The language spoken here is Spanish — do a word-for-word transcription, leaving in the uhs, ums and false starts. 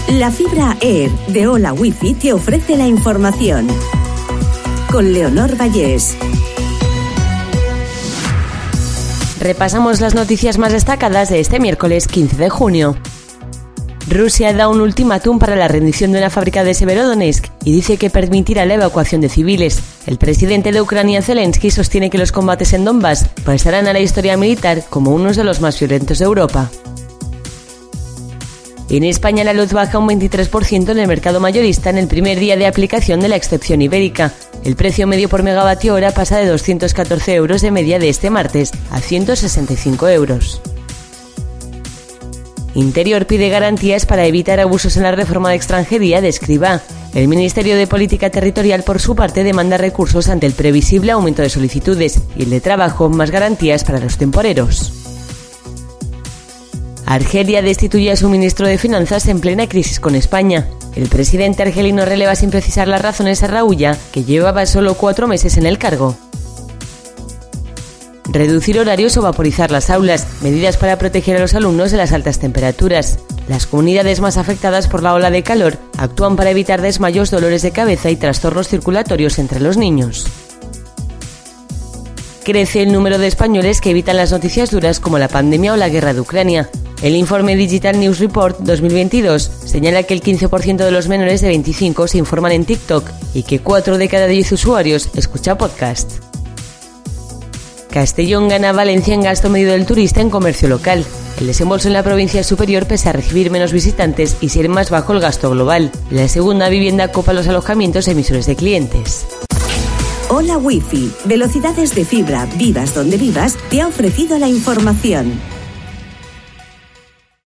La fibra Air de Hola Wifi te ofrece la información. Con Leonor Vallés. Repasamos las noticias más destacadas de este miércoles quince de junio. Rusia da un ultimátum para la rendición de una fábrica de Severodonetsk y dice que permitirá la evacuación de civiles. El presidente de Ucrania, Zelensky, sostiene que los combates en Donbass pasarán a la historia militar como unos de los más violentos de Europa. En España la luz baja un veintitrés por ciento en el mercado mayorista en el primer día de aplicación de la excepción ibérica. El precio medio por megavatio hora pasa de doscientos catorce euros de media de este martes a ciento sesenta y cinco euros. Interior pide garantías para evitar abusos en la reforma de extranjería de Escrivá. El Ministerio de Política Territorial, por su parte, demanda recursos ante el previsible aumento de solicitudes y el de trabajo, más garantías para los temporeros. Argelia destituye a su ministro de Finanzas en plena crisis con España. El presidente argelino releva sin precisar las razones a Raúlla, que llevaba solo cuatro meses en el cargo. Reducir horarios o vaporizar las aulas, medidas para proteger a los alumnos de las altas temperaturas. Las comunidades más afectadas por la ola de calor actúan para evitar desmayos, dolores de cabeza y trastornos circulatorios entre los niños. Crece el número de españoles que evitan las noticias duras como la pandemia o la guerra de Ucrania. El informe Digital News Report dos mil veintidós señala que el quince por ciento de los menores de veinticinco se informan en TikTok y que cuatro de cada diez usuarios escucha podcast. Castellón gana a Valencia en gasto medio del turista en comercio local. El desembolso en la provincia es superior pese a recibir menos visitantes y ser más bajo el gasto global. La segunda vivienda copa los alojamientos emisores de clientes. Hola Wifi, velocidades de fibra, vivas donde vivas, te ha ofrecido la información.